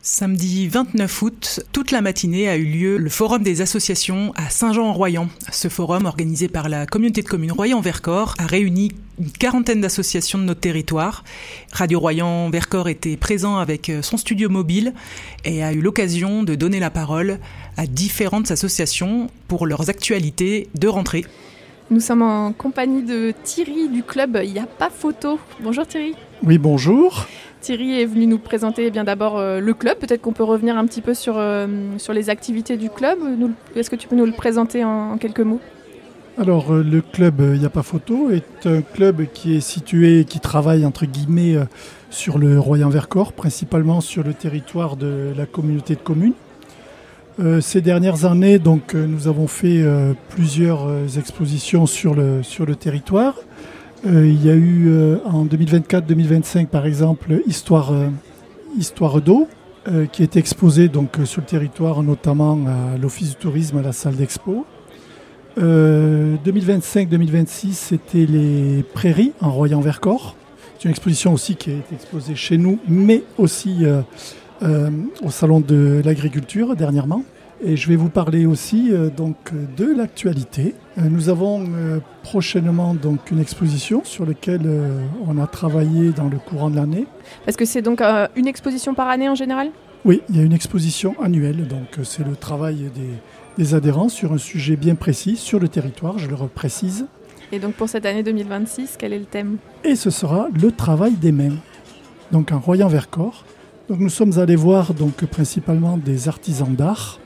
Samedi 29 août, toute la matinée a eu lieu le Forum des associations à Saint-Jean-en-Royan. Ce forum, organisé par la communauté de communes Royan-Vercors, a réuni une quarantaine d'associations de notre territoire. Radio Royan-Vercors était présent avec son studio mobile et a eu l'occasion de donner la parole à différentes associations pour leurs actualités de rentrée. Nous sommes en compagnie de Thierry du club Il n'y a pas photo. Bonjour Thierry. Oui, bonjour. Thierry est venu nous présenter bien d'abord le club. Peut-être qu'on peut revenir un petit peu sur les activités du club. Est-ce que tu peux nous le présenter en quelques mots ? Alors, le club Il n'y a pas photo est un club qui est situé, qui travaille entre guillemets sur le Royan-Vercors, principalement sur le territoire de la communauté de communes. Ces dernières années, donc, nous avons fait plusieurs expositions sur le territoire. Il y a eu en 2024-2025 par exemple Histoire d'eau qui est exposée donc, sur le territoire, notamment à l'Office du tourisme, à la salle d'expo. 2025-2026 c'était les prairies en Royan-Vercors. C'est une exposition aussi qui est exposée chez nous, mais aussi au salon de l'agriculture dernièrement. Et je vais vous parler aussi donc de l'actualité. Nous avons prochainement donc une exposition sur laquelle on a travaillé dans le courant de l'année. Parce que c'est donc une exposition par année en général ? Oui, il y a une exposition annuelle, donc c'est le travail des adhérents sur un sujet bien précis sur le territoire, je le reprécise. Et donc pour cette année 2026, quel est le thème ? Et ce sera le travail des mains, donc en Royan-Vercors. Donc nous sommes allés voir donc principalement des artisans d'art.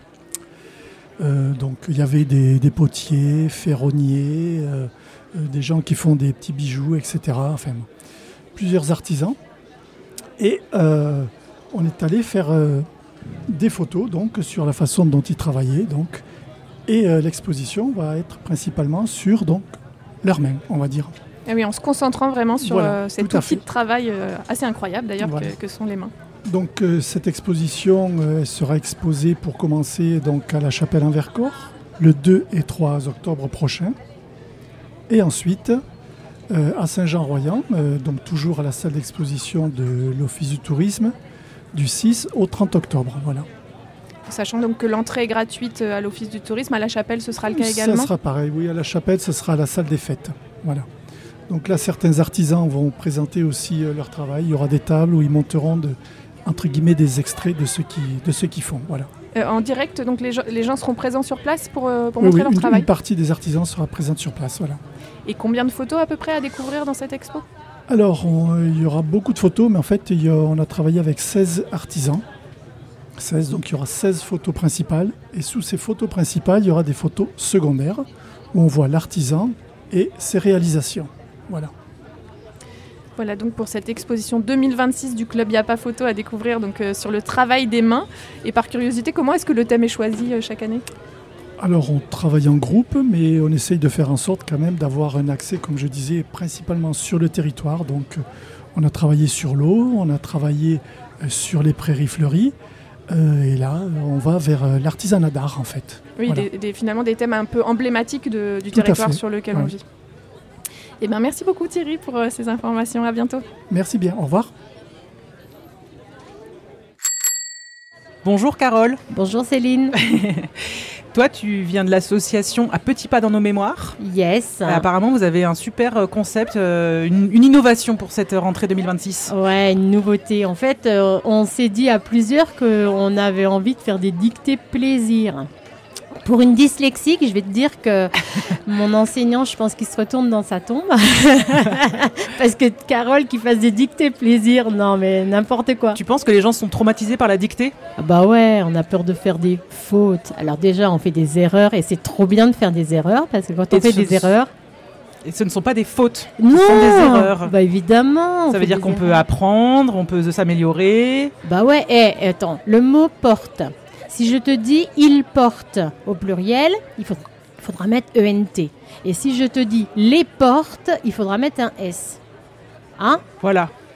Donc il y avait des potiers, ferronniers, des gens qui font des petits bijoux, etc. Enfin, plusieurs artisans. Et on est allé faire des photos donc, sur la façon dont ils travaillaient. Donc, et l'exposition va être principalement sur donc, leurs mains, on va dire. Et oui, en se concentrant vraiment sur cet outil de travail assez incroyable d'ailleurs que sont les mains. Donc cette exposition sera exposée pour commencer donc, à la Chapelle en Vercors le 2 et 3 octobre prochain. Et ensuite à Saint-Jean-en-Royan, donc toujours à la salle d'exposition de l'Office du tourisme du 6 au 30 octobre. Voilà. Sachant donc que l'entrée est gratuite à l'Office du tourisme, à la Chapelle ce sera le cas également ? Ça sera pareil, oui, à la Chapelle ce sera à la salle des fêtes. Voilà. Donc là certains artisans vont présenter aussi leur travail. Il y aura des tables où ils monteront entre guillemets des extraits de ce qu'ils font. Voilà. En direct, donc les gens seront présents sur place pour montrer leur travail ? Une partie des artisans sera présente sur place. Voilà. Et combien de photos à peu près à découvrir dans cette expo ? Alors, il y aura beaucoup de photos, mais en fait, on a travaillé avec 16 artisans. 16, donc il y aura 16 photos principales. Et sous ces photos principales, il y aura des photos secondaires où on voit l'artisan et ses réalisations. Voilà. Voilà donc pour cette exposition 2026 du club Il n'y a pas photo à découvrir donc, sur le travail des mains. Et par curiosité, comment est-ce que le thème est choisi chaque année ? Alors on travaille en groupe, mais on essaye de faire en sorte quand même d'avoir un accès, comme je disais, principalement sur le territoire. Donc on a travaillé sur l'eau, on a travaillé sur les prairies fleuries. Et là, on va vers l'artisanat d'art en fait. Oui, voilà. Finalement des thèmes un peu emblématiques du territoire sur lequel on vit. Eh bien, merci beaucoup Thierry pour ces informations. À bientôt. Merci bien. Au revoir. Bonjour Carole. Bonjour Céline. Toi, tu viens de l'association À Petits Pas dans nos mémoires. Yes. Apparemment, vous avez un super concept, une innovation pour cette rentrée 2026. Ouais, une nouveauté. En fait, on s'est dit à plusieurs qu'on avait envie de faire des dictées plaisir. Pour une dyslexique, je vais te dire que mon enseignant, je pense qu'il se retourne dans sa tombe. Parce que Carole qui fasse des dictées plaisir, non mais n'importe quoi. Tu penses que les gens sont traumatisés par la dictée ? Bah ouais, on a peur de faire des fautes. Alors déjà, on fait des erreurs et c'est trop bien de faire des erreurs parce que quand on fait des erreurs... Et ce ne sont pas des fautes, non, ce sont des erreurs. Bah évidemment. Ça veut dire qu'on peut apprendre, on peut s'améliorer. Bah ouais, attends, le mot porte. Si je te dis « il porte » au pluriel, il faudra mettre ENT. Et si je te dis « les portes », il faudra mettre un S. Hein ? Voilà.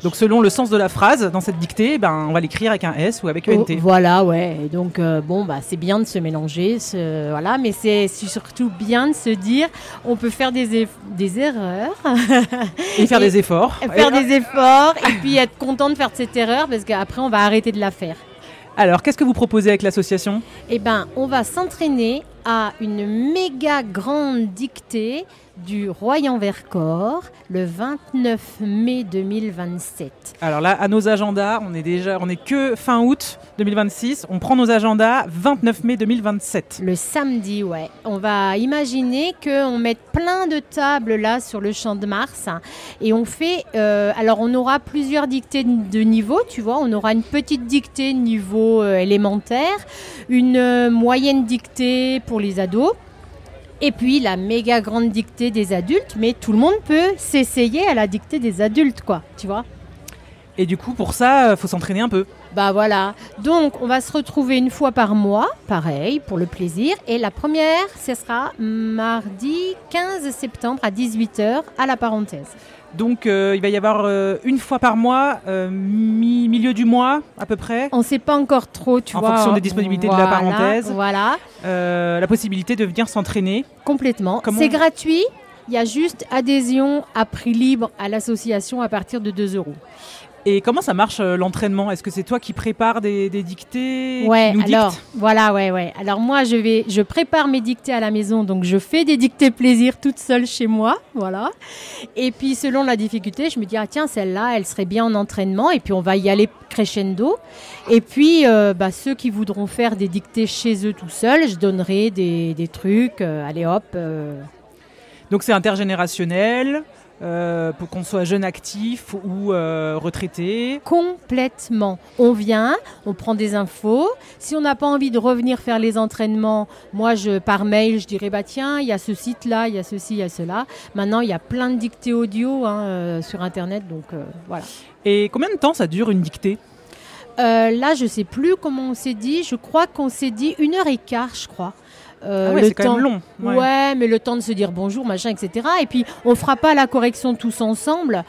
Donc selon le sens de la phrase dans cette dictée, on va l'écrire avec un S ou avec ENT. Voilà, ouais. Et donc c'est bien de se mélanger, voilà, mais c'est surtout bien de se dire, on peut faire des erreurs et faire des efforts. Faire des efforts et puis être content de faire cette erreur parce qu'après on va arrêter de la faire. Alors, qu'est-ce que vous proposez avec l'association ? On va s'entraîner à une méga grande dictée du Royan-Vercors le 29 mai 2027. Alors là, à nos agendas, on est que fin août 2026. On prend nos agendas 29 mai 2027. Le samedi, ouais. On va imaginer qu'on mette plein de tables là sur le Champ de Mars et on fait. Alors, on aura plusieurs dictées de niveau, tu vois. On aura une petite dictée niveau élémentaire, une moyenne dictée pour les ados. Et puis la méga grande dictée des adultes, mais tout le monde peut s'essayer à la dictée des adultes, quoi, tu vois. Et du coup, pour ça, faut s'entraîner un peu. Voilà. Donc, on va se retrouver une fois par mois, pareil, pour le plaisir. Et la première, ce sera mardi 15 septembre à 18h à la parenthèse. Donc, il va y avoir une fois par mois, milieu du mois à peu près. On ne sait pas encore trop, tu vois. En fonction des disponibilités de la parenthèse. Voilà. La possibilité de venir s'entraîner. Complètement. C'est gratuit. Il y a juste adhésion à prix libre à l'association à partir de 2 €. Et comment ça marche l'entraînement ? Est-ce que c'est toi qui prépares des dictées ? Ouais, qui nous alors dictes ? voilà, ouais. Alors moi, je prépare mes dictées à la maison, donc je fais des dictées plaisir toute seule chez moi, voilà. Et puis selon la difficulté, je me dis tiens, celle-là, elle serait bien en entraînement, et puis on va y aller crescendo. Et puis ceux qui voudront faire des dictées chez eux tout seuls, je donnerai des trucs. Allez hop. Donc c'est intergénérationnel. Pour qu'on soit jeune actif ou retraité. Complètement. On vient, on prend des infos. Si on n'a pas envie de revenir faire les entraînements, moi, par mail, je dirais, tiens, il y a ce site-là, il y a ceci, il y a cela. Maintenant, il y a plein de dictées audio sur Internet, donc voilà. Et combien de temps ça dure une dictée ? Là, je ne sais plus comment on s'est dit. Je crois qu'on s'est dit 1h15, je crois. C'est quand même long. Ouais, mais le temps de se dire bonjour, machin, etc. Et puis, on ne fera pas la correction tous ensemble.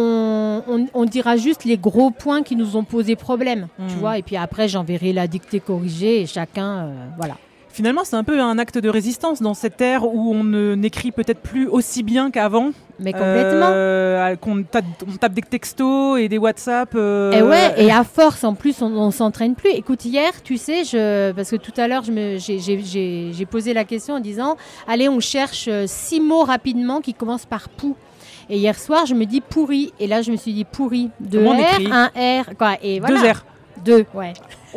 On dira juste les gros points qui nous ont posé problème, tu vois. Et puis après, j'enverrai la dictée corrigée et chacun, voilà. Finalement, c'est un peu un acte de résistance dans cette ère où on n'écrit peut-être plus aussi bien qu'avant. Mais complètement. Qu'on tape des textos et des WhatsApp. Et à force, en plus, on s'entraîne plus. Écoute, hier, tu sais, parce que tout à l'heure, j'ai posé la question en disant, allez, on cherche 6 mots rapidement qui commencent par pou. Et hier soir, je me dis pourri. Et là, je me suis dit pourri. 2 R, 1 R, quoi. Et voilà. 2 R. 2, ouais.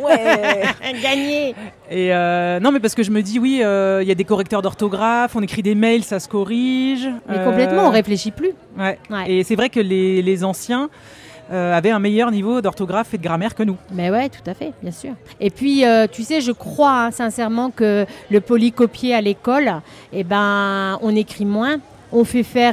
Gagné. Et non, mais parce que je me dis, il y a des correcteurs d'orthographe, on écrit des mails, ça se corrige. Mais complètement, on réfléchit plus. Ouais. Et c'est vrai que les anciens avaient un meilleur niveau d'orthographe et de grammaire que nous. Mais ouais, tout à fait, bien sûr. Et puis, tu sais, je crois sincèrement que le polycopier à l'école, on écrit moins, on fait faire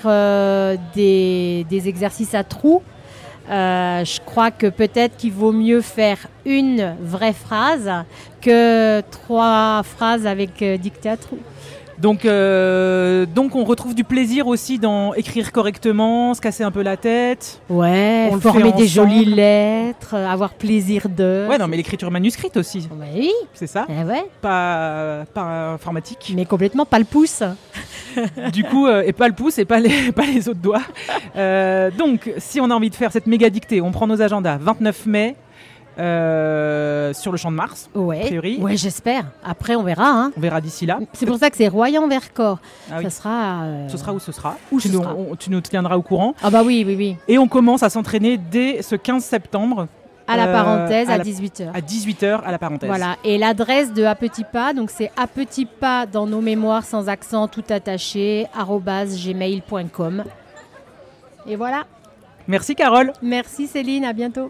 des exercices à trous. Je crois que peut-être qu'il vaut mieux faire une vraie phrase que 3 phrases avec dictée à trous. Donc on retrouve du plaisir aussi dans écrire correctement, se casser un peu la tête. Ouais, former des jolies lettres, avoir plaisir de... Ouais, non, mais l'écriture manuscrite aussi. Oui. C'est ça. Ouais. Pas informatique. Mais complètement pas le pouce. Du coup, et pas le pouce et pas les autres doigts. Donc, si on a envie de faire cette méga dictée, on prend nos agendas. 29 mai, sur le Champ de Mars, a priori. Ouais, j'espère. Après, on verra. Hein. On verra d'ici là. C'est pour ça que c'est Royan-Vercors. Ah oui. Ça sera... Ce sera où ce sera. Tu nous tiendras au courant. Ah bah oui. Et on commence à s'entraîner dès ce 15 septembre. À la parenthèse, à 18h. À 18h, à la parenthèse. Voilà. Et l'adresse de A Petit Pas, donc c'est A Petit Pas dans nos mémoires sans accent, tout attaché, @gmail.com. Et voilà. Merci Carole. Merci Céline, à bientôt.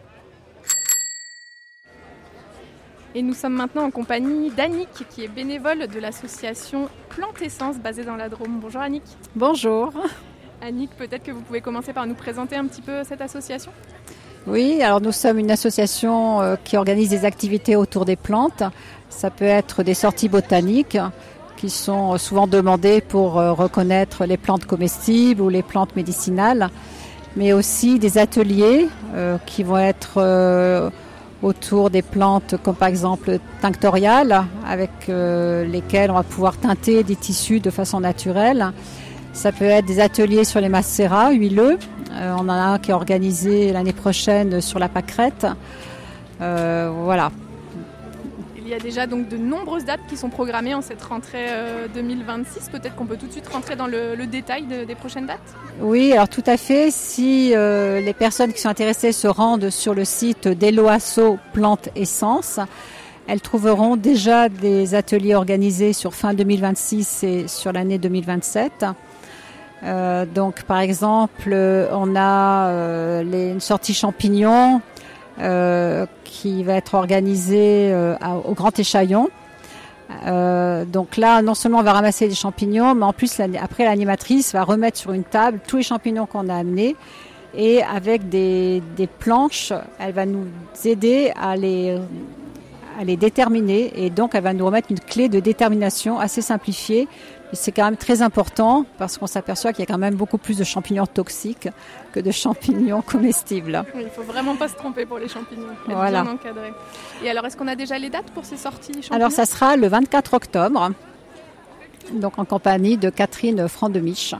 Et nous sommes maintenant en compagnie d'Annick, qui est bénévole de l'association Plante Essence basée dans la Drôme. Bonjour Annick. Bonjour. Annick, peut-être que vous pouvez commencer par nous présenter un petit peu cette association ? Oui, alors nous sommes une association qui organise des activités autour des plantes. Ça peut être des sorties botaniques qui sont souvent demandées pour reconnaître les plantes comestibles ou les plantes médicinales. mais aussi des ateliers qui vont être autour des plantes comme par exemple tinctoriales avec lesquelles on va pouvoir teinter des tissus de façon naturelle. Ça peut être des ateliers sur les macérats huileux. On en a un qui est organisé l'année prochaine sur la pâquerette. Voilà. Il y a déjà donc de nombreuses dates qui sont programmées en cette rentrée 2026. Peut-être qu'on peut tout de suite rentrer dans le détail des prochaines dates. Oui, alors tout à fait. Si les personnes qui sont intéressées se rendent sur le site d'Eloasso Plantes Essences, elles trouveront déjà des ateliers organisés sur fin 2026 et sur l'année 2027. Donc par exemple, on a une sortie champignons qui va être organisée au Grand Échaillon. Donc là, non seulement on va ramasser des champignons, mais en plus après l'animatrice va remettre sur une table tous les champignons qu'on a amenés et avec des planches, elle va nous aider à les déterminer et donc elle va nous remettre une clé de détermination assez simplifiée. Et c'est quand même très important parce qu'on s'aperçoit qu'il y a quand même beaucoup plus de champignons toxiques que de champignons comestibles. Oui, il ne faut vraiment pas se tromper pour les champignons, être voilà. bien encadré. Et alors, est-ce qu'on a déjà les dates pour ces sorties champignons ? Alors, ça sera le 24 octobre, donc en compagnie de Catherine Frandemiche.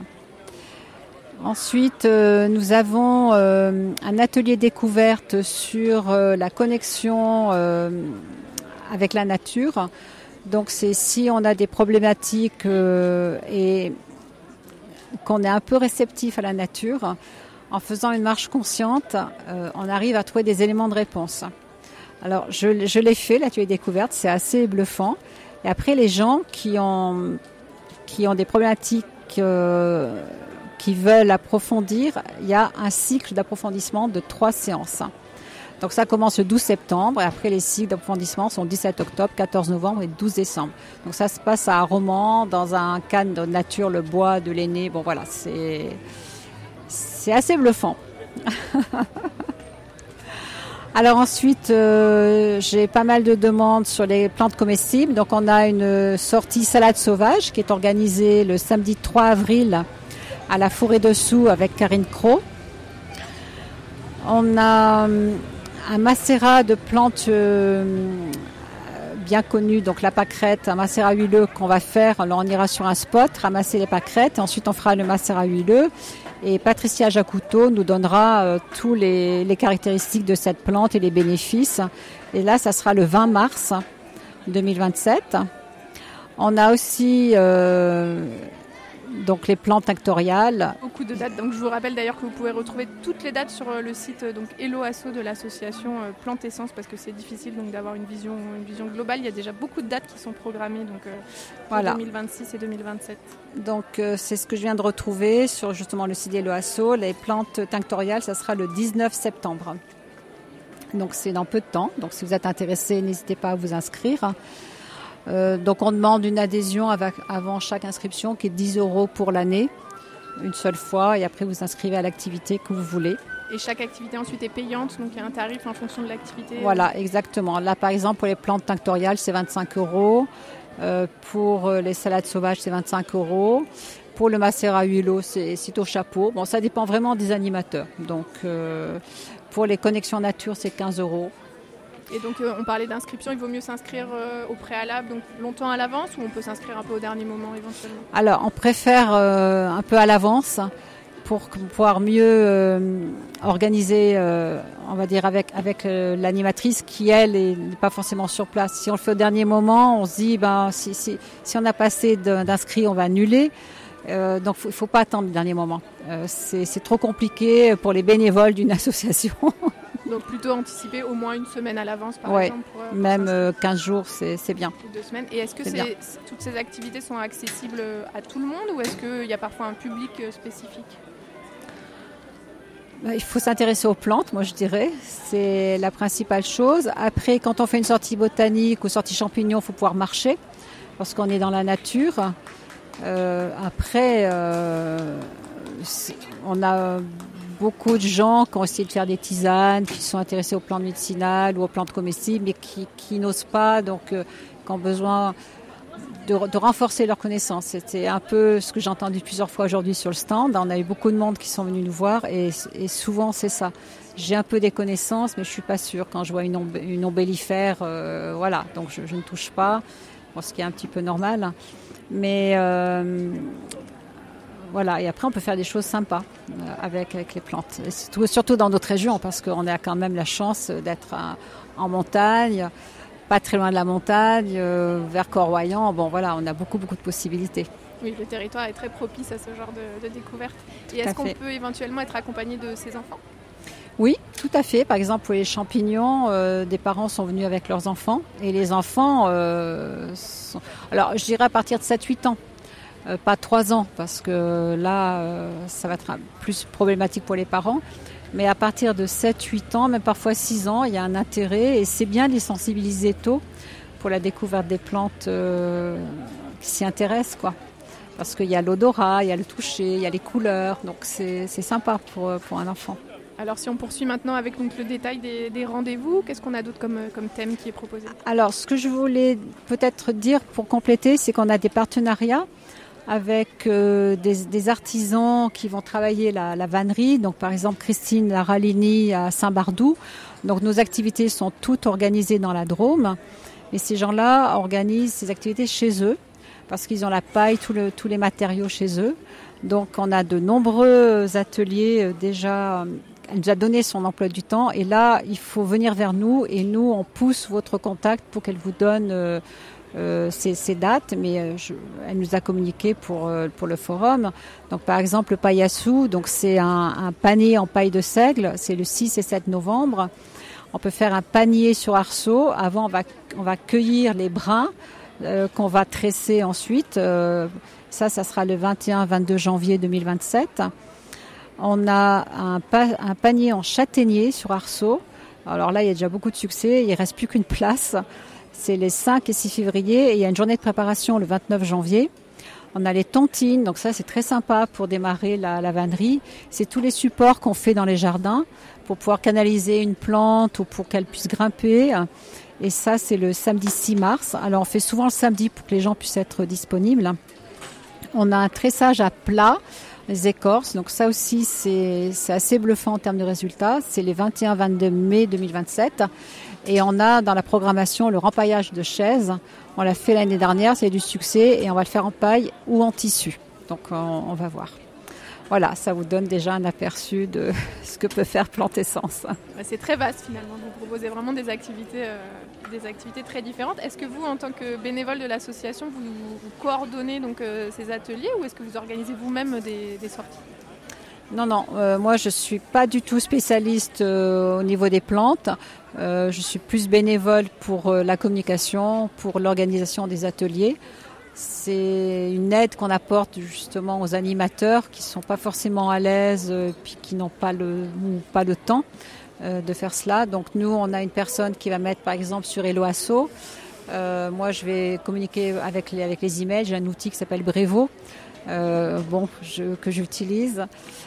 Ensuite, nous avons un atelier découverte sur la connexion avec la nature. Donc c'est si on a des problématiques et qu'on est un peu réceptif à la nature, en faisant une marche consciente, on arrive à trouver des éléments de réponse. Alors je l'ai fait, l'atelier découverte, c'est assez bluffant. Et après les gens qui ont des problématiques qui veulent approfondir, il y a un cycle d'approfondissement de 3 séances. Donc ça commence le 12 septembre et après les cycles d'approfondissement sont 17 octobre, 14 novembre et 12 décembre. Donc ça se passe à Romans, dans un cadre de nature, le bois, de l'aîné. Bon voilà, c'est assez bluffant. Alors ensuite, j'ai pas mal de demandes sur les plantes comestibles. Donc on a une sortie salade sauvage qui est organisée le samedi 3 avril à la Forêt-Dessous avec Karine Cros. On a un macérat de plantes bien connues, donc la pâquerette, un macérat huileux qu'on va faire. Alors on ira sur un spot, ramasser les pâquerettes, et ensuite on fera le macérat huileux. Et Patricia Jacoutot nous donnera tous les caractéristiques de cette plante et les bénéfices. Et là, ça sera le 20 mars 2027. On a aussi donc les plantes tinctoriales. Beaucoup de dates. Donc je vous rappelle d'ailleurs que vous pouvez retrouver toutes les dates sur le site donc Eloasso de l'association Plantes Essences parce que c'est difficile donc d'avoir une vision globale. Il y a déjà beaucoup de dates qui sont programmées donc pour voilà. 2026 et 2027. Donc c'est ce que je viens de retrouver sur justement le site Eloasso. Les plantes tinctoriales, ça sera le 19 septembre. Donc c'est dans peu de temps. Donc si vous êtes intéressé, n'hésitez pas à vous inscrire. Donc on demande une adhésion avant chaque inscription qui est 10 € pour l'année, une seule fois, et après vous inscrivez à l'activité que vous voulez. Et chaque activité ensuite est payante, donc il y a un tarif en fonction de l'activité. Voilà, exactement. Là par exemple pour les plantes tinctoriales c'est 25 €, pour les salades sauvages c'est 25 €, pour le macérat huileux c'est au chapeau. Bon, ça dépend vraiment des animateurs. Donc pour les connexions nature c'est 15 €. Et donc on parlait d'inscription, il vaut mieux s'inscrire au préalable, donc longtemps à l'avance, ou on peut s'inscrire un peu au dernier moment éventuellement ? Alors on préfère un peu à l'avance pour pouvoir mieux organiser, on va dire avec l'animatrice qui elle n'est pas forcément sur place. Si on le fait au dernier moment, on se dit si on a pas assez d'inscrits, on va annuler. Donc il ne faut pas attendre le dernier moment. C'est trop compliqué pour les bénévoles d'une association. Donc plutôt anticiper au moins une semaine à l'avance par exemple pour même 15 jours c'est bien. Ou 2 semaines. Et est-ce que toutes ces activités sont accessibles à tout le monde ou est-ce qu'il y a parfois un public spécifique ? Il faut s'intéresser aux plantes, moi je dirais, c'est la principale chose. Après, quand on fait une sortie botanique ou sortie champignons, il faut pouvoir marcher parce qu'on est dans la nature. Après, on a beaucoup de gens qui ont essayé de faire des tisanes, qui sont intéressés aux plantes médicinales ou aux plantes comestibles, mais qui n'osent pas, donc qui ont besoin de renforcer leurs connaissances. C'était un peu ce que j'ai entendu plusieurs fois aujourd'hui sur le stand. On a eu beaucoup de monde qui sont venus nous voir et souvent c'est ça. J'ai un peu des connaissances, mais je suis pas sûre. Quand je vois une ombellifère, voilà, donc je ne touche pas, bon, ce qui est un petit peu normal. Mais voilà, et après on peut faire des choses sympas avec les plantes. Et surtout dans notre région, parce qu'on a quand même la chance d'être en montagne, pas très loin de la montagne, vers Corroyan. Bon voilà, on a beaucoup de possibilités. Oui, le territoire est très propice à ce genre de découverte. Et est-ce qu'on peut éventuellement être accompagné de ses enfants ? Oui, tout à fait. Par exemple, pour les champignons, des parents sont venus avec leurs enfants. Et les enfants, alors je dirais à partir de 7-8 ans, pas 3 ans, parce que là, ça va être plus problématique pour les parents. Mais à partir de 7-8 ans, même parfois 6 ans, il y a un intérêt. Et c'est bien de les sensibiliser tôt pour la découverte des plantes qui s'y intéressent, quoi. Parce qu'il y a l'odorat, il y a le toucher, il y a les couleurs. Donc c'est sympa pour un enfant. Alors si on poursuit maintenant avec donc, le détail des rendez-vous, qu'est-ce qu'on a d'autre comme thème qui est proposé ? Alors ce que je voulais peut-être dire pour compléter, c'est qu'on a des partenariats avec des artisans qui vont travailler la vannerie. Donc par exemple Christine Laralini à Saint-Bardou. Donc nos activités sont toutes organisées dans la Drôme. Et ces gens-là organisent ces activités chez eux parce qu'ils ont la paille, tous les matériaux chez eux. Donc on a de nombreux ateliers déjà. Elle nous a donné son emploi du temps et là, il faut venir vers nous et nous, on pousse votre contact pour qu'elle vous donne ces dates. Mais elle nous a communiqué pour le forum. Donc par exemple, le paillassou, donc c'est un panier en paille de seigle, c'est le 6 et 7 novembre. On peut faire un panier sur arceau. Avant, on va cueillir les brins qu'on va tresser ensuite. Ça sera le 21-22 janvier 2027. On a un panier en châtaignier sur arceau. Alors là, il y a déjà beaucoup de succès. Il ne reste plus qu'une place. C'est les 5 et 6 février. Et il y a une journée de préparation le 29 janvier. On a les tontines. Donc ça, c'est très sympa pour démarrer la vannerie. C'est tous les supports qu'on fait dans les jardins pour pouvoir canaliser une plante ou pour qu'elle puisse grimper. Et ça, c'est le samedi 6 mars. Alors, on fait souvent le samedi pour que les gens puissent être disponibles. On a un tressage à plat, les écorces. Donc ça aussi, c'est assez bluffant en termes de résultats. C'est les 21-22 mai 2027. Et on a dans la programmation le rempaillage de chaises. On l'a fait l'année dernière, c'est du succès. Et on va le faire en paille ou en tissu. Donc on va voir. Voilà, ça vous donne déjà un aperçu de ce que peut faire Plantessence. C'est très vaste finalement. Vous proposez vraiment des activités très différentes. Est-ce que vous, en tant que bénévole de l'association, vous coordonnez donc ces ateliers ou est-ce que vous organisez vous-même des sorties ? Non, moi je ne suis pas du tout spécialiste au niveau des plantes. Je suis plus bénévole pour la communication, pour l'organisation des ateliers. C'est une aide qu'on apporte justement aux animateurs qui ne sont pas forcément à l'aise puis qui n'ont pas le temps de faire cela. Donc nous, on a une personne qui va mettre par exemple sur Hello Asso. Moi, je vais communiquer avec les emails. J'ai un outil qui s'appelle Brevo que j'utilise.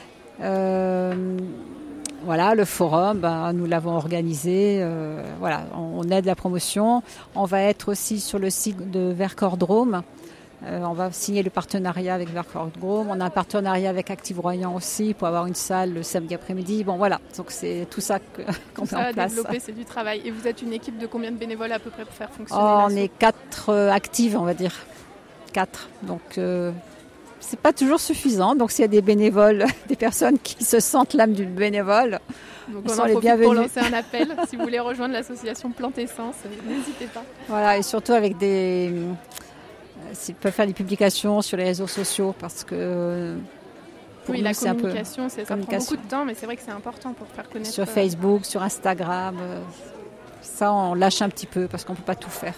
Voilà, le forum, nous l'avons organisé. Voilà, on aide la promotion. On va être aussi sur le site de Vercors Drôme. On va signer le partenariat avec Vercors Drôme. On a un partenariat avec Active Royan aussi pour avoir une salle le samedi après-midi. Bon, voilà, donc c'est tout ça qu'on met en place. Développer, c'est du travail. Et vous êtes une équipe de combien de bénévoles à peu près pour faire fonctionner On est 4 actives, on va dire. 4. Donc c'est pas toujours suffisant. Donc s'il y a des bénévoles, des personnes qui se sentent l'âme du bénévole, donc ils on sont en les profite bienvenus. pour lancer un appel. Si vous voulez rejoindre l'association Plantessence, n'hésitez pas. Voilà, et surtout avec ils peuvent faire des publications sur les réseaux sociaux parce que pour nous, la communication, ça prend beaucoup de temps, mais c'est vrai que c'est important pour faire connaître. Sur Facebook, sur Instagram, ça on lâche un petit peu parce qu'on ne peut pas tout faire.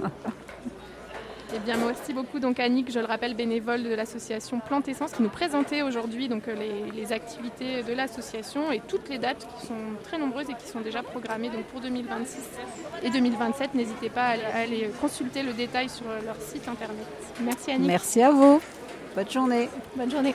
Eh bien, merci beaucoup donc Annick, je le rappelle, bénévole de l'association Plantessence, qui nous présentait aujourd'hui donc les activités de l'association et toutes les dates qui sont très nombreuses et qui sont déjà programmées donc pour 2026 et 2027. N'hésitez pas à aller consulter le détail sur leur site internet. Merci Annick. Merci à vous. Bonne journée. Bonne journée.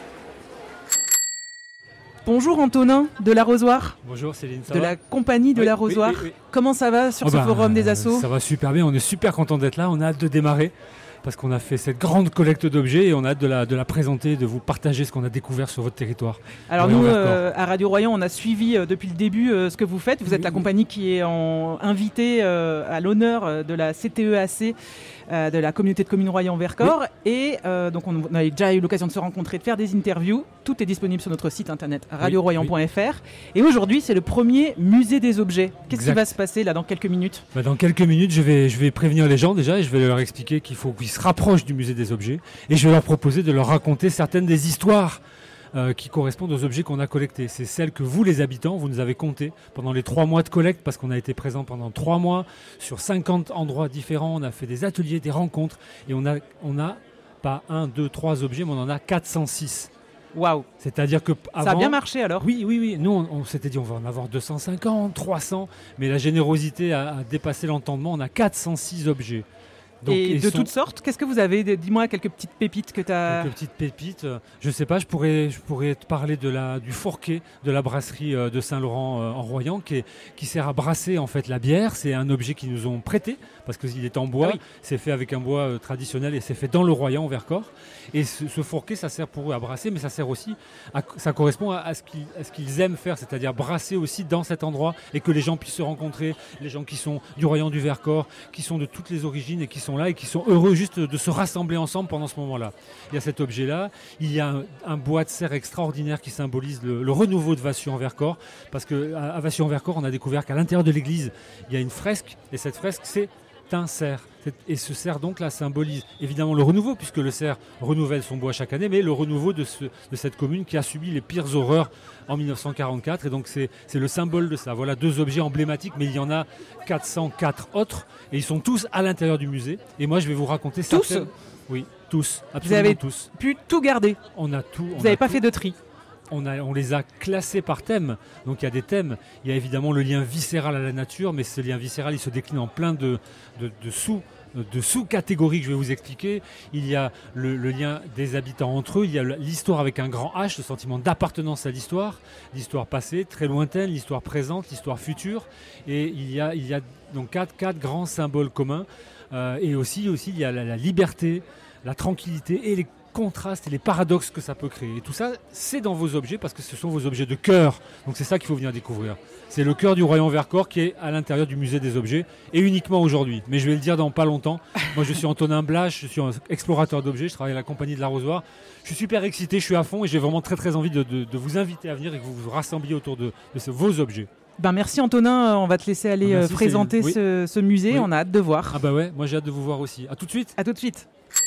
Bonjour Antonin de l'Arrosoir. Bonjour Céline, ça de va la compagnie de l'Arrosoir. Oui. Comment ça va sur ce forum des assos ? Ça va super bien, on est super content d'être là, on a hâte de démarrer. parce qu'on a fait cette grande collecte d'objets et on a hâte de la présenter, de vous partager ce qu'on a découvert sur votre territoire. Alors nous, à Radio Royan, on a suivi depuis le début ce que vous faites. Vous êtes la compagnie qui est invitée à l'honneur de la CTEAC, de la communauté de communes Royan-Vercors. Oui. Et donc on a déjà eu l'occasion de se rencontrer, de faire des interviews. Tout est disponible sur notre site internet radioroyan.fr. Oui. Et aujourd'hui, c'est le premier musée des objets. Qu'est-ce qui va se passer là dans quelques minutes ? Dans quelques minutes, je vais prévenir les gens déjà et je vais leur expliquer qu'il faut qu'ils se rapprochent du musée des objets. Et je vais leur proposer de leur raconter certaines des histoires qui correspondent aux objets qu'on a collectés. C'est celles que vous, les habitants, vous nous avez comptées pendant les 3 mois de collecte, parce qu'on a été présents pendant 3 mois sur 50 endroits différents. On a fait des ateliers, des rencontres, et on a pas 1, 2, 3 objets, mais on en a 406. Waouh! C'est-à-dire que avant, ça a bien marché alors? Oui. Nous, on s'était dit on va en avoir 250, 300, mais la générosité a dépassé l'entendement. On a 406 objets. Donc, et de toutes sortes, qu'est-ce que vous avez? Dis-moi quelques petites pépites que tu as. Quelques petites pépites. Je sais pas, je pourrais te parler du Fourquet de la brasserie de Saint-Laurent en Royan qui sert à brasser en fait la bière. C'est un objet qu'ils nous ont prêté parce qu'il est en bois. Ah oui. C'est fait avec un bois traditionnel et c'est fait dans le Royan en Vercors. Et ce Fourquet, ça sert pour eux à brasser, mais ça sert aussi, ça correspond à ce qu'ils aiment faire, c'est-à-dire brasser aussi dans cet endroit et que les gens puissent se rencontrer, les gens qui sont du Royan du Vercors, qui sont de toutes les origines et qui sont là et qui sont heureux juste de se rassembler ensemble pendant ce moment-là. Il y a cet objet-là, il y a un bois de serre extraordinaire qui symbolise le renouveau de Vassieux-en-Vercors, parce qu'à Vassieux-en-Vercors, on a découvert qu'à l'intérieur de l'église, il y a une fresque, et cette fresque, c'est un cerf. Et ce cerf donc là symbolise évidemment le renouveau, puisque le cerf renouvelle son bois chaque année, mais le renouveau de cette commune qui a subi les pires horreurs en 1944, et donc c'est le symbole de ça. Voilà 2 objets emblématiques, mais il y en a 404 autres, et ils sont tous à l'intérieur du musée. Et moi je vais vous raconter ça. Tous ? Oui, tous, absolument tous. Vous avez tous. Pu tout garder ? On a tout. Vous n'avez pas fait de tri ? On les a classés par thème. Donc il y a des thèmes. Il y a évidemment le lien viscéral à la nature, mais ce lien viscéral, il se décline en plein de sous-catégories que je vais vous expliquer. Il y a le lien des habitants entre eux, il y a l'histoire avec un grand H, le sentiment d'appartenance à l'histoire passée, très lointaine, l'histoire présente, l'histoire future. Et il y a donc quatre grands symboles communs. Et aussi il y a la liberté, la tranquillité et les contrastes et les paradoxes que ça peut créer. Et tout ça, c'est dans vos objets parce que ce sont vos objets de cœur. Donc c'est ça qu'il faut venir découvrir. C'est le cœur du Royan-Vercors qui est à l'intérieur du musée des objets et uniquement aujourd'hui. Mais je vais le dire dans pas longtemps. Moi, je suis Antonin Blache, je suis un explorateur d'objets, je travaille à la compagnie de l'Arrosoir. Je suis super excité, je suis à fond et j'ai vraiment très très envie de vous inviter à venir et que vous vous rassembliez autour de vos objets. Merci Antonin, on va te laisser aller présenter ce musée, oui. On a hâte de voir. Ah bah ouais, moi j'ai hâte de vous voir aussi. À tout de suite. À tout de suite.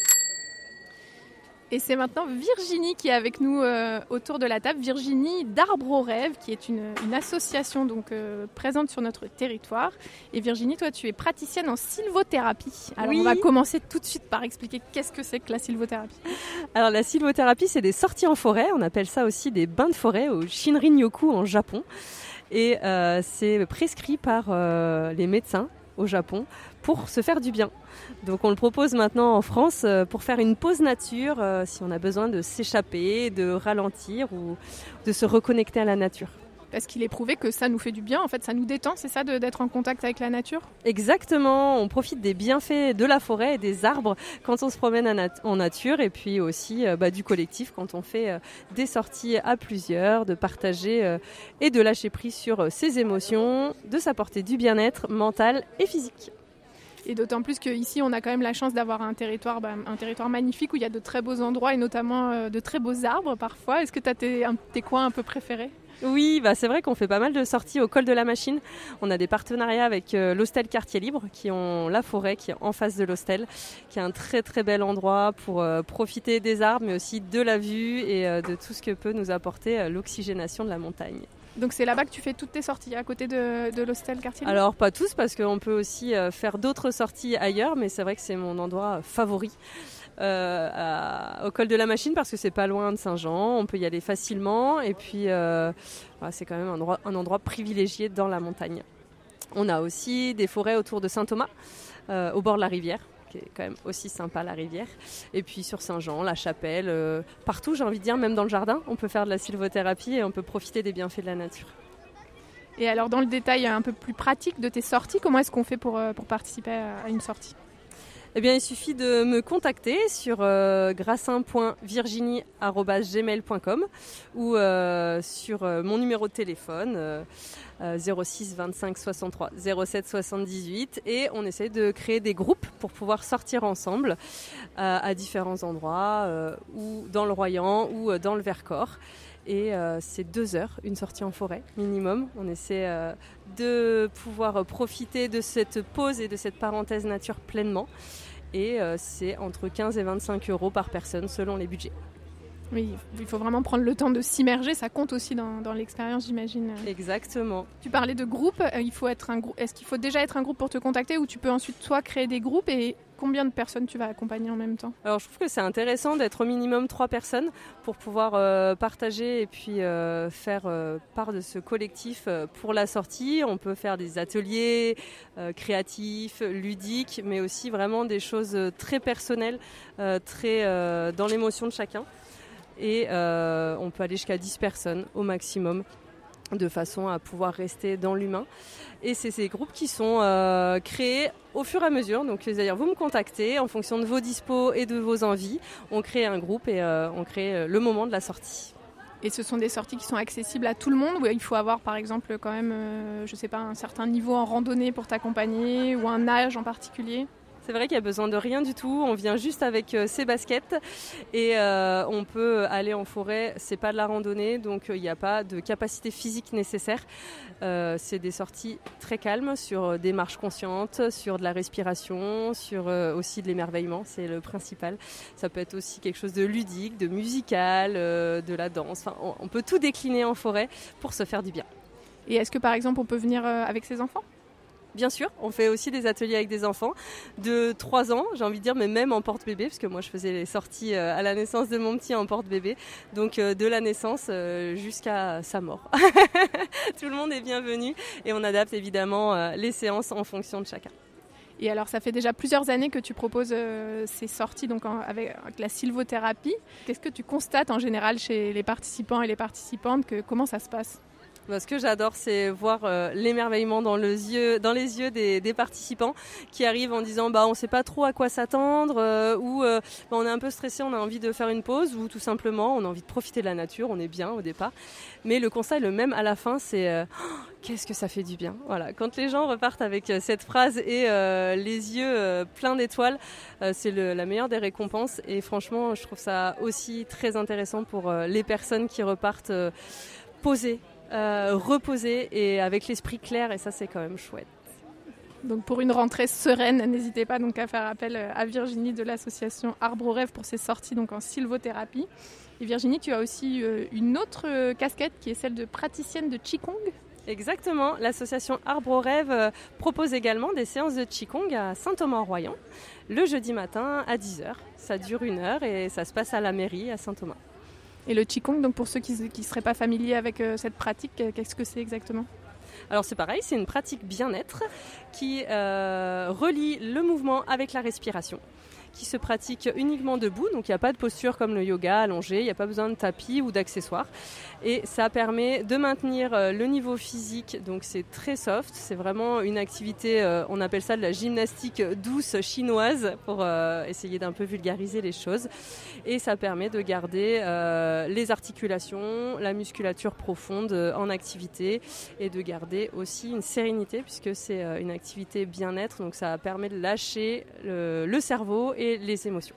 Et c'est maintenant Virginie qui est avec nous autour de la table. Virginie d'Arbre aux Rêves, qui est une association donc, présente sur notre territoire. Et Virginie, toi, tu es praticienne en sylvothérapie. Alors, on va commencer tout de suite par expliquer qu'est-ce que c'est que la sylvothérapie. Alors, la sylvothérapie, c'est des sorties en forêt. On appelle ça aussi des bains de forêt au Shinrin-yoku en Japon. Et c'est prescrit par les médecins au Japon pour se faire du bien. Donc on le propose maintenant en France pour faire une pause nature si on a besoin de s'échapper, de ralentir ou de se reconnecter à la nature. Parce qu'il est prouvé que ça nous fait du bien, en fait ça nous détend, c'est ça d'être en contact avec la nature ? Exactement, on profite des bienfaits de la forêt et des arbres quand on se promène en nature et puis aussi du collectif quand on fait des sorties à plusieurs, de partager et de lâcher prise sur ses émotions, de s'apporter du bien-être mental et physique. Et d'autant plus qu'ici, on a quand même la chance d'avoir un territoire magnifique où il y a de très beaux endroits et notamment de très beaux arbres parfois. Est-ce que tu as tes coins un peu préférés ? Oui, c'est vrai qu'on fait pas mal de sorties au col de la Machine. On a des partenariats avec l'hostel Quartier Libre qui ont la forêt qui est en face de l'hostel, qui est un très très bel endroit pour profiter des arbres mais aussi de la vue et de tout ce que peut nous apporter l'oxygénation de la montagne. Donc c'est là-bas que tu fais toutes tes sorties, à côté de l'hostel Quartier Libre ? Alors pas tous, parce qu'on peut aussi faire d'autres sorties ailleurs, mais c'est vrai que c'est mon endroit favori. Au col de la Machine parce que c'est pas loin de Saint-Jean, on peut y aller facilement et puis c'est quand même un endroit privilégié dans la montagne. On a aussi des forêts autour de Saint-Thomas, au bord de la rivière, qui est quand même aussi sympa la rivière, et puis sur Saint-Jean, la Chapelle, partout j'ai envie de dire, même dans le jardin, on peut faire de la sylvothérapie et on peut profiter des bienfaits de la nature. Et alors dans le détail un peu plus pratique de tes sorties, comment est-ce qu'on fait pour participer à une sortie ? Eh bien, il suffit de me contacter sur grassin.virginie@gmail.com ou sur mon numéro de téléphone 06 25 63 07 78 et on essaie de créer des groupes pour pouvoir sortir ensemble à différents endroits ou dans le Royan ou dans le Vercors. Et c'est 2 heures, une sortie en forêt minimum. On essaie de pouvoir profiter de cette pause et de cette parenthèse nature pleinement. Et c'est entre 15 et 25 euros par personne selon les budgets. Oui, il faut vraiment prendre le temps de s'immerger, ça compte aussi dans l'expérience, j'imagine. Exactement. Tu parlais de groupe, est-ce qu'il faut déjà être un groupe pour te contacter ou tu peux ensuite toi créer des groupes et combien de personnes tu vas accompagner en même temps ? Alors je trouve que c'est intéressant d'être au minimum 3 personnes pour pouvoir partager et puis faire part de ce collectif pour la sortie. On peut faire des ateliers créatifs, ludiques, mais aussi vraiment des choses très personnelles, très dans l'émotion de chacun. Et on peut aller jusqu'à 10 personnes au maximum de façon à pouvoir rester dans l'humain. Et c'est ces groupes qui sont créés au fur et à mesure. Donc, c'est-à-dire, vous me contactez en fonction de vos dispos et de vos envies. On crée un groupe et on crée le moment de la sortie. Et ce sont des sorties qui sont accessibles à tout le monde ou il faut avoir par exemple quand même, un certain niveau en randonnée pour t'accompagner ou un âge en particulier ? C'est vrai qu'il n'y a besoin de rien du tout, on vient juste avec ses baskets et on peut aller en forêt, c'est pas de la randonnée donc il n'y a pas de capacité physique nécessaire. C'est des sorties très calmes sur des marches conscientes, sur de la respiration, sur aussi de l'émerveillement, c'est le principal. Ça peut être aussi quelque chose de ludique, de musical, de la danse, enfin, on peut tout décliner en forêt pour se faire du bien. Et est-ce que par exemple on peut venir avec ses enfants ? Bien sûr, on fait aussi des ateliers avec des enfants de 3 ans, j'ai envie de dire, mais même en porte-bébé, parce que moi je faisais les sorties à la naissance de mon petit en porte-bébé, donc de la naissance jusqu'à sa mort. Tout le monde est bienvenu et on adapte évidemment les séances en fonction de chacun. Et alors ça fait déjà plusieurs années que tu proposes ces sorties donc avec la sylvothérapie. Qu'est-ce que tu constates en général chez les participants et les participantes, comment ça se passe ? Ce que j'adore, c'est voir l'émerveillement dans les yeux des participants qui arrivent en disant on ne sait pas trop à quoi s'attendre ou on est un peu stressé, on a envie de faire une pause ou tout simplement on a envie de profiter de la nature, on est bien au départ. Mais le constat est le même à la fin, c'est qu'est-ce que ça fait du bien. Voilà. Quand les gens repartent avec cette phrase et les yeux pleins d'étoiles, c'est la meilleure des récompenses et franchement je trouve ça aussi très intéressant pour les personnes qui repartent posées. Reposer et avec l'esprit clair et ça c'est quand même chouette. Donc pour une rentrée sereine, n'hésitez pas donc à faire appel à Virginie de l'association Arbre au Rêve pour ses sorties donc en sylvothérapie. Et Virginie, tu as aussi une autre casquette qui est celle de praticienne de Qigong. Exactement, l'association Arbre au Rêve propose également des séances de Qigong à Saint-Thomas-en-Royan le jeudi matin à 10h. Ça dure 1 heure et ça se passe à la mairie à Saint-Thomas. Et le Qigong, donc pour ceux qui ne seraient pas familiers avec cette pratique, qu'est-ce que c'est exactement ? Alors c'est pareil, c'est une pratique bien-être qui relie le mouvement avec la respiration, qui se pratique uniquement debout, donc il n'y a pas de posture comme le yoga allongé, il n'y a pas besoin de tapis ou d'accessoires. Et ça permet de maintenir le niveau physique, donc c'est très soft, c'est vraiment une activité, on appelle ça de la gymnastique douce chinoise pour essayer d'un peu vulgariser les choses. Et ça permet de garder les articulations, la musculature profonde en activité et de garder aussi une sérénité puisque c'est une activité bien-être, donc ça permet de lâcher le cerveau et les émotions.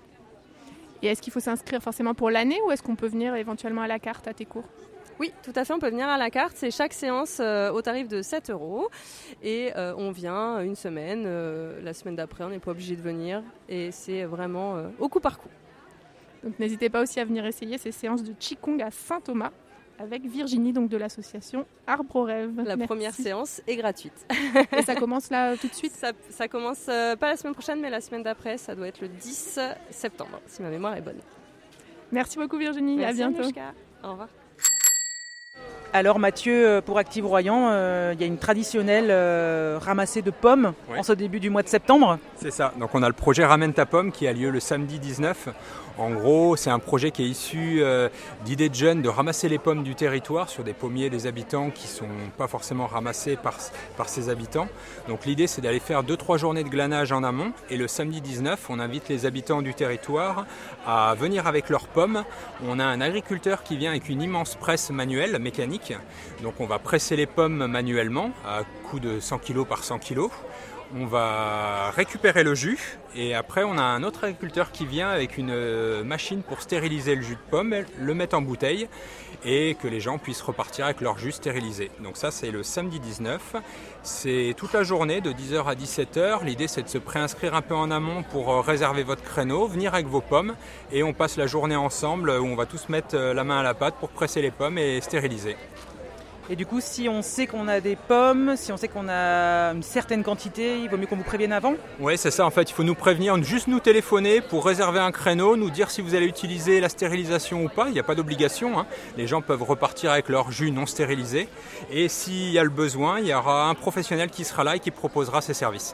Et est-ce qu'il faut s'inscrire forcément pour l'année ou est-ce qu'on peut venir éventuellement à la carte à tes cours ? Oui, tout à fait, on peut venir à la carte. C'est chaque séance au tarif de 7 € et on vient une semaine. La semaine d'après, on n'est pas obligé de venir et c'est vraiment au coup par coup. Donc n'hésitez pas aussi à venir essayer ces séances de Qigong à Saint-Thomas avec Virginie donc de l'association Arbre au Rêve. La première séance est gratuite. Et ça commence là tout de suite ? Ça commence pas la semaine prochaine mais la semaine d'après, ça doit être le 10 septembre si ma mémoire est bonne. Merci beaucoup Virginie, Merci à bientôt. Anouchka. Au revoir. Alors Mathieu, pour Active Royan, il y a une traditionnelle ramassée de pommes en ce début du mois de septembre. C'est ça, donc on a le projet Ramène ta pomme qui a lieu le samedi 19. En gros, c'est un projet qui est issu d'idées de jeunes de ramasser les pommes du territoire sur des pommiers des habitants qui ne sont pas forcément ramassés par ces habitants. Donc l'idée, c'est d'aller faire 2-3 journées de glanage en amont. Et le samedi 19, on invite les habitants du territoire à venir avec leurs pommes. On a un agriculteur qui vient avec une immense presse manuelle, mécanique. Donc on va presser les pommes manuellement à coup de 100 kg par 100 kg. On va récupérer le jus et après on a un autre agriculteur qui vient avec une machine pour stériliser le jus de pomme, le mettre en bouteille et que les gens puissent repartir avec leur jus stérilisé. Donc ça c'est le samedi 19, c'est toute la journée de 10h à 17h. L'idée c'est de se préinscrire un peu en amont pour réserver votre créneau, venir avec vos pommes et on passe la journée ensemble où on va tous mettre la main à la pâte pour presser les pommes et stériliser. Et du coup, si on sait qu'on a des pommes, si on sait qu'on a une certaine quantité, il vaut mieux qu'on vous prévienne avant ? Oui, c'est ça en fait, il faut nous prévenir, juste nous téléphoner pour réserver un créneau, nous dire si vous allez utiliser la stérilisation ou pas, il n'y a pas d'obligation, hein. Les gens peuvent repartir avec leur jus non stérilisé et s'il y a le besoin, il y aura un professionnel qui sera là et qui proposera ses services.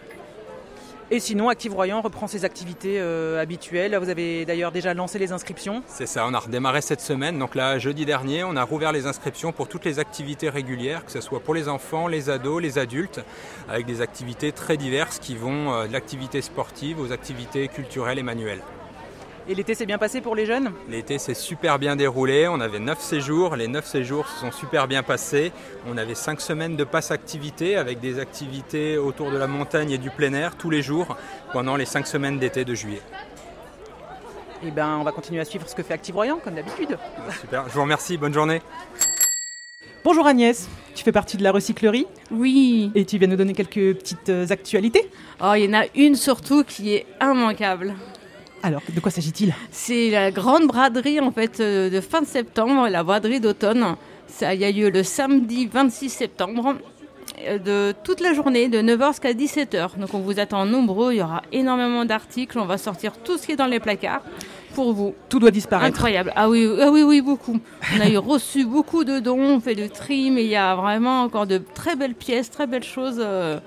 Et sinon, Active Royan reprend ses activités habituelles. Vous avez d'ailleurs déjà lancé les inscriptions. C'est ça, on a redémarré cette semaine. Donc là, jeudi dernier, on a rouvert les inscriptions pour toutes les activités régulières, que ce soit pour les enfants, les ados, les adultes, avec des activités très diverses qui vont de l'activité sportive aux activités culturelles et manuelles. Et l'été s'est bien passé pour les jeunes ? L'été s'est super bien déroulé, on avait 9 séjours, les 9 séjours se sont super bien passés. On avait 5 semaines de passe activité avec des activités autour de la montagne et du plein air tous les jours pendant les 5 semaines d'été de juillet. Eh bien, on va continuer à suivre ce que fait Active Royan comme d'habitude. Super, je vous remercie, bonne journée. Bonjour Agnès, tu fais partie de la recyclerie ? Oui. Et tu viens nous donner quelques petites actualités ? Oh, il y en a une surtout qui est immanquable. Alors, de quoi s'agit-il ? C'est la grande braderie en fait de fin de septembre, la braderie d'automne. Ça y a lieu le samedi 26 septembre, de toute la journée, de 9h jusqu'à 17h. Donc on vous attend nombreux, il y aura énormément d'articles, on va sortir tout ce qui est dans les placards pour vous. Tout doit disparaître. Incroyable. Ah oui, beaucoup. On a reçu beaucoup de dons, on fait le tri, mais il y a vraiment encore de très belles pièces, très belles choses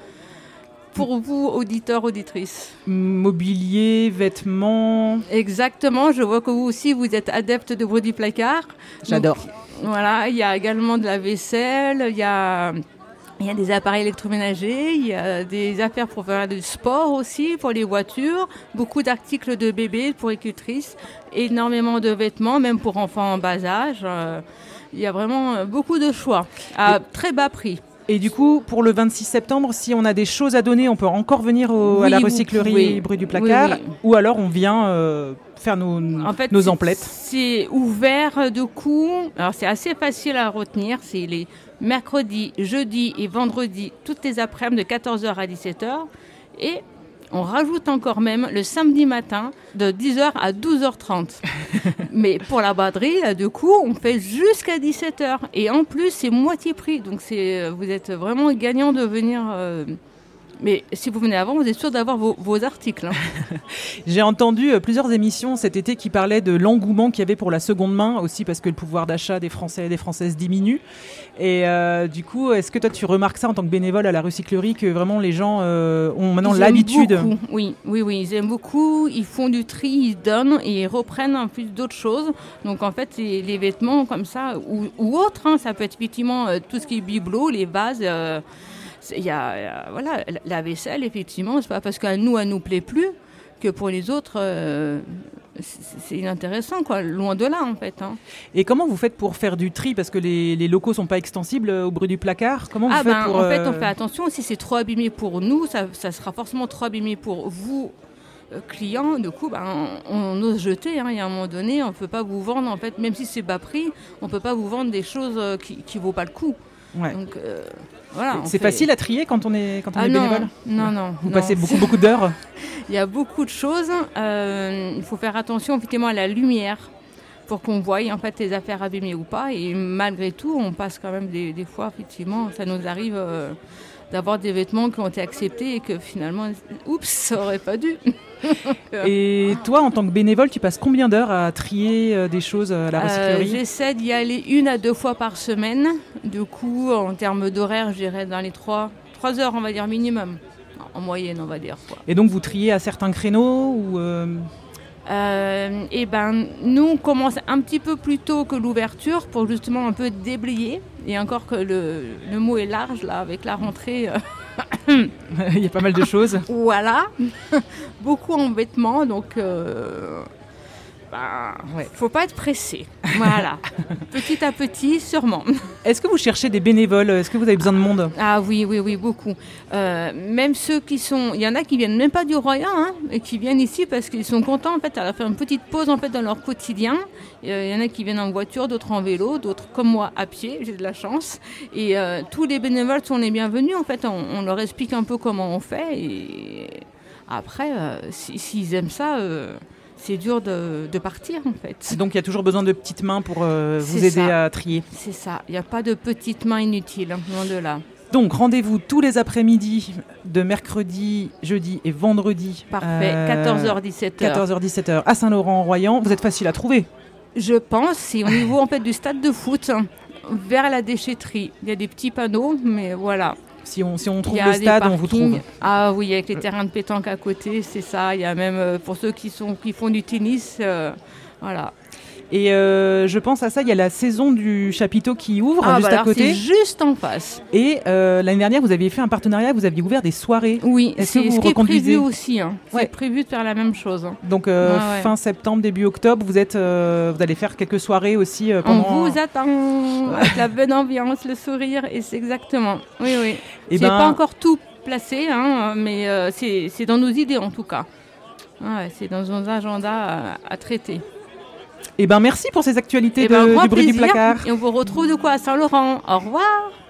pour vous, auditeurs, auditrices. Mobilier, vêtements. Exactement, je vois que vous aussi, vous êtes adepte de bruit du placard. J'adore. Donc, voilà, il y a également de la vaisselle, il y a des appareils électroménagers, il y a des affaires pour faire du sport aussi, pour les voitures, beaucoup d'articles de bébés, pour écutrices, énormément de vêtements, même pour enfants en bas âge. Il y a vraiment beaucoup de choix, à très bas prix. Et du coup, pour le 26 septembre, si on a des choses à donner, on peut encore venir à la recyclerie Bruit du Placard, ou alors on vient faire nos emplettes. C'est ouvert de coups. Alors c'est assez facile à retenir. C'est les mercredis, jeudis et vendredis, toutes les après-midi de 14h à 17h. Et on rajoute encore même le samedi matin de 10h à 12h30. Mais pour la braderie, là, de coup, on fait jusqu'à 17h. Et en plus, c'est moitié prix. Donc vous êtes vraiment gagnant de venir. Mais si vous venez avant, vous êtes sûr d'avoir vos articles. Hein. J'ai entendu plusieurs émissions cet été qui parlaient de l'engouement qu'il y avait pour la seconde main, aussi parce que le pouvoir d'achat des Français et des Françaises diminue. Et du coup, est-ce que toi tu remarques ça en tant que bénévole à la recyclerie, que vraiment les gens ont maintenant l'habitude ? Oui, ils aiment beaucoup, ils font du tri, ils donnent et ils reprennent en plus d'autres choses. Donc en fait, les vêtements comme ça, ou autres, hein, ça peut être effectivement tout ce qui est bibelot, les vases... Il y a voilà, la vaisselle, effectivement, c'est pas parce qu'à nous, elle nous plaît plus que pour les autres, c'est inintéressant, quoi. Loin de là, en fait. Hein. Et comment vous faites pour faire du tri ? Parce que les locaux sont pas extensibles au Bruit du Placard. Comment vous faites pour... En fait, on fait attention. Si c'est trop abîmé pour nous, ça sera forcément trop abîmé pour vous, clients. Du coup, on ose jeter. Hein. Il y a un moment donné, on peut pas vous vendre, en fait, même si c'est bas prix, on peut pas vous vendre des choses qui vaut pas le coup. Ouais. Donc, voilà, c'est facile à trier quand on est bénévole ? Non. Vous passez beaucoup d'heures ? Il y a beaucoup de choses. Il faut faire attention effectivement à la lumière pour qu'on voie en fait les affaires abîmées ou pas. Et malgré tout, on passe quand même des fois, effectivement, ça nous arrive d'avoir des vêtements qui ont été acceptés et que finalement, oups, ça aurait pas dû. Et toi, en tant que bénévole, tu passes combien d'heures à trier des choses à la recyclerie ? J'essaie d'y aller 1 à 2 fois par semaine. Du coup, en termes d'horaire, j'irai dans les 3 heures, on va dire, minimum. En moyenne, on va dire. Quoi. Et donc, vous triez à certains créneaux ou nous, on commence un petit peu plus tôt que l'ouverture pour justement un peu déblayer. Et encore que le mot est large, là, avec la rentrée... Il y a pas mal de choses. Voilà, beaucoup en vêtements, donc faut pas être pressé. Voilà, petit à petit, sûrement. Est-ce que vous cherchez des bénévoles ? Est-ce que vous avez besoin de monde ? Ah oui, beaucoup. Même ceux qui sont, il y en a qui viennent même pas du Royan, et qui viennent ici parce qu'ils sont contents en fait, à faire une petite pause en fait dans leur quotidien. Il y en a qui viennent en voiture, d'autres en vélo, d'autres comme moi à pied. J'ai de la chance. Et tous les bénévoles sont les bienvenus. En fait, on leur explique un peu comment on fait. Et après, s'ils aiment ça. C'est dur de partir en fait. Donc il y a toujours besoin de petites mains pour vous aider à trier. C'est ça, il n'y a pas de petites mains inutiles, loin de là. Donc rendez-vous tous les après-midi de mercredi, jeudi et vendredi. Parfait, 14h-17h. 14h-17h à Saint-Laurent-en-Royan. Vous êtes facile à trouver ? Je pense, c'est au niveau en fait, du stade de foot, vers la déchetterie. Il y a des petits panneaux, mais voilà. Si on trouve le stade, on vous trouve. Ah oui, avec les terrains de pétanque à côté, c'est ça. Il y a même, pour ceux qui font du tennis, voilà. Et je pense à ça, il y a la saison du chapiteau qui ouvre juste à côté. C'est juste en face. Et l'année dernière, vous aviez fait un partenariat, vous aviez ouvert des soirées. Oui, Est-ce que vous ce qui est prévu aussi. Ouais. C'est prévu de faire la même chose. Donc fin septembre, début octobre, vous allez faire quelques soirées aussi pendant... On vous attend avec la bonne ambiance, le sourire, et c'est exactement. Oui. Et c'est pas encore tout placé, mais c'est dans nos idées en tout cas. Ouais, c'est dans nos agendas à traiter. Eh ben merci pour ces actualités du Bruit du Placard. Et on vous retrouve à Saint-Laurent. Au revoir.